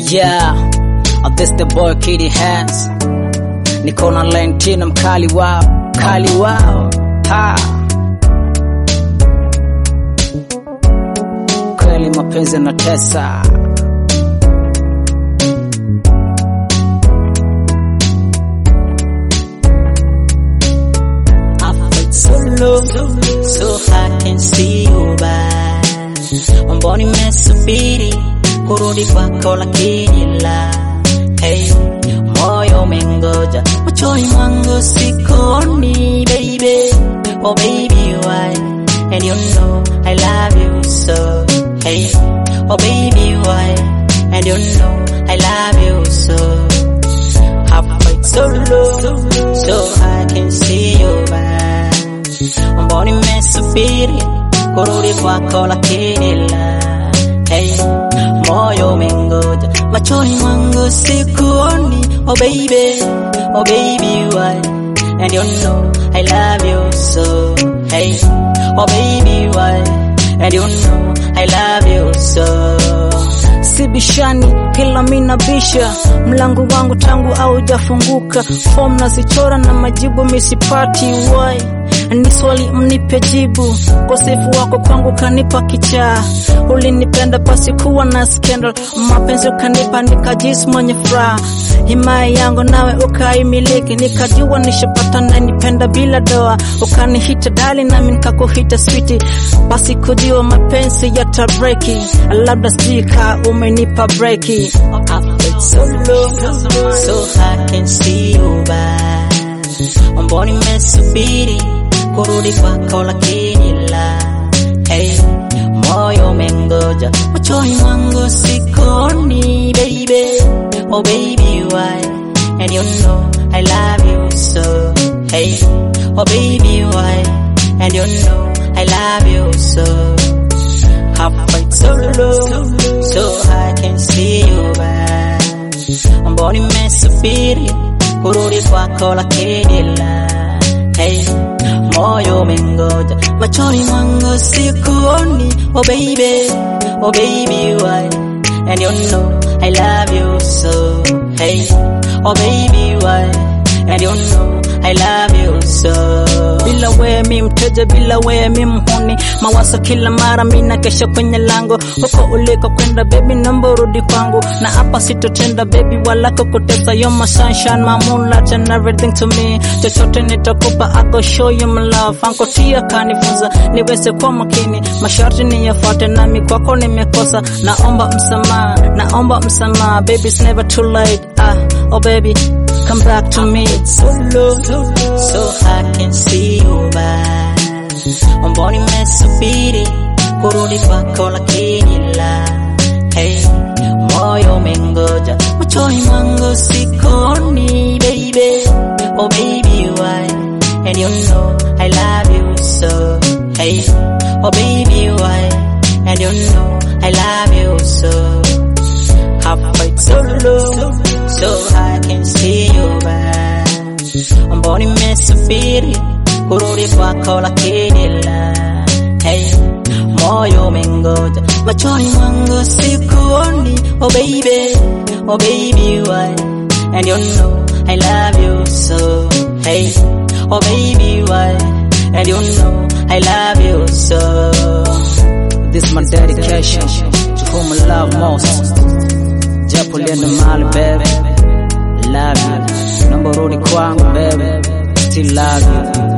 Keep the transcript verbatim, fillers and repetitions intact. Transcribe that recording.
Yeah, this the boy Kiddy Hands. Niko na Lentino mkali wao, mkali wao. Ha. Kweli mapenzi na tesa. Solo, so I can see you back. Mboni mesubiri kurudi kwako lakini la. Hey, moyo umengoja, machoni mwangu sikoni baby. Oh baby why? And you know I love you so. Hey, oh baby why? And you know I love you so. I fight solo, so I can see you back. Mboni mesubiri kurudi kwako lakini la. Hey, moyo umengoja, machoni mwangu sikuoni. Oh baby, oh baby why? And you know I love you so. Hey, oh baby why? And you know I love you so. Sibishani kila mina bisha, mlango wangu tangu au jafunguka. Form nazichora na majibu misipati why? Ni swali mnipe jibu, kosefu wako kwangu kanipa kichaa. Ulinipenda pasi kuwa na scandal, mapenzi ukanipa nikajisi mwenye furaha. Himaya yangu nawe ukaimiliki, nikajua nishapata na nipenda bila doa. Ukanihita dali nami nikakuhita sweetie, basi kujua mapenzi yatabreki. Labda sijika umenipa breaki. Solo, so I can see you back. Mboni mesubiri kurudi kwako lakini la. Hey, moyo umengoja, machoni mwangu sikoni baby. Oh baby why? And you know I love you so. Hey, oh baby why? And you know I love you so. I fight solo, so I can see you back. Mboni mesubiri kurudi kwako lakini la. Hey, moyo umengoja, machoni mwangu sikuoni. Oh baby, oh baby why? And you know I love you so. Hey, oh baby why? And you know I love you so. Bila wewe mi mteja, bila wewe mi mhuni. Mawazo kila mara mina kesha kwenye lango. Huko uliko kwenda baby naomba urudi kwangu. Na hapa sitotenda baby wala kukutesa. You're my sunshine, my moonlight and everything to me. Chochote nitakupa, I go show you my love. Anko tia kanifunza niweze kwa makini, masharti niyafuate nami kwako nimekosa. Naomba msamaha, naomba msamaha. Baby it's never too late. Ah, oh baby come back to me. Solo, so I can see you back. Mboni mesubiri kurudi kwako lakini la. Hey, moyo umengoja, machoni mwangu sikoni baby. Oh baby why? And you know I love you so. Hey, oh baby why? And you know I love you so. I fight solo, so I can see you back. Mboni mesubiri kurudi kwako lakini la. Hey, moyo umengoja, machoni mwangu sikuoni. Oh baby, oh baby why? And you know I love you so. Hey, oh baby why? And you know I love you so. This is my dedication to whom I love most. Japo lienda mahali baby, love you. Naomba urudi kwangu baby, still love you.